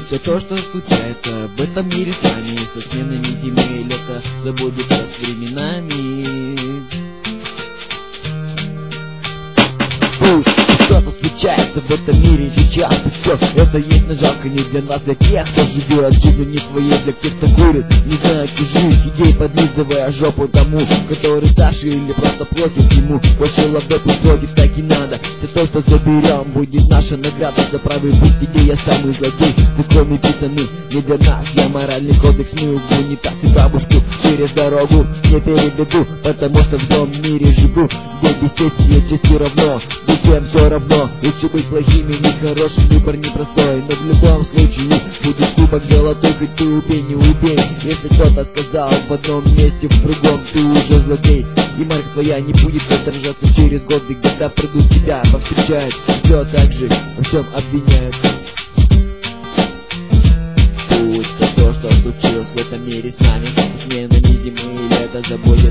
Все то, что случается в этом мире с нами, со сменами зимы и лета, забудется с временами. Что-то случается в этом мире сейчас, и все это есть, но жалко не для нас, для тех, кто живет жизнью не своей, для тех, кто курит, не зная чужих идей, подлизывая жопу тому, который старше или просто платит ему. Больше лавы пусть платит, так и надо. Все то, что заберем, будет наша награда за правый путь, где я самый злодей. Законы писаны не для нас, я моральный кодекс мыл в унитаз и бабушку через дорогу не переведу, потому что в том мире живу, где бесчестие чести равно, где всем все равно. Лучше быть плохими, не хорошим, выбор непростой, но в любом случае будет кубок золотой, хоть ты убей, не убей. Если кто-то сказал в одном месте, в другом ты уже злодей, и марка твоя не будет отражаться через годы, когда придут тебя повстречают, все так же во всем обвиняют. Пусть все то, что случилось в этом мире с нами, со сменами зимы и лета, забудет